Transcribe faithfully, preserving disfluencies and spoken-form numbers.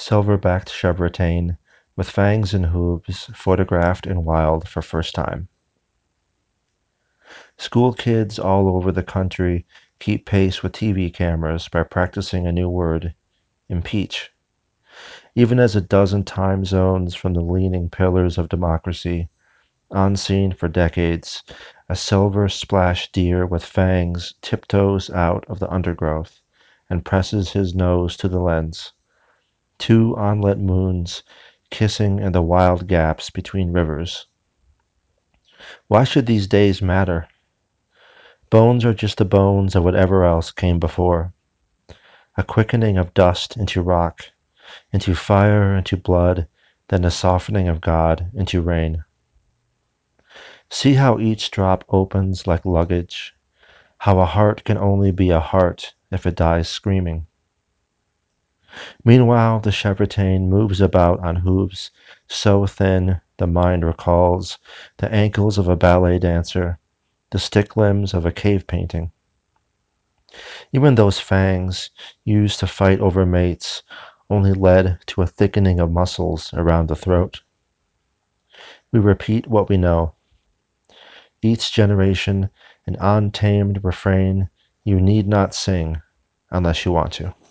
silver-backed chevrotain, with fangs and hooves, photographed in wild for first time. School kids all over the country keep pace with T V cameras by practicing a new word, impeach. Even as a dozen time zones from the leaning pillars of democracy, unseen for decades, a silver-splashed deer with fangs tiptoes out of the undergrowth and presses his nose to the lens. Two unlit moons kissing in the wild gaps between rivers. Why should these days matter? Bones are just the bones of whatever else came before. A quickening of dust into rock, into fire, into blood, then a softening of God into rain. See how each drop opens like luggage, how a heart can only be a heart if it dies screaming. Meanwhile, the chevrotain moves about on hooves so thin the mind recalls the ankles of a ballet dancer, the stick limbs of a cave painting. Even those fangs, used to fight over mates, only led to a thickening of muscles around the throat. We repeat what we know. Each generation, an untamed refrain you need not sing unless you want to.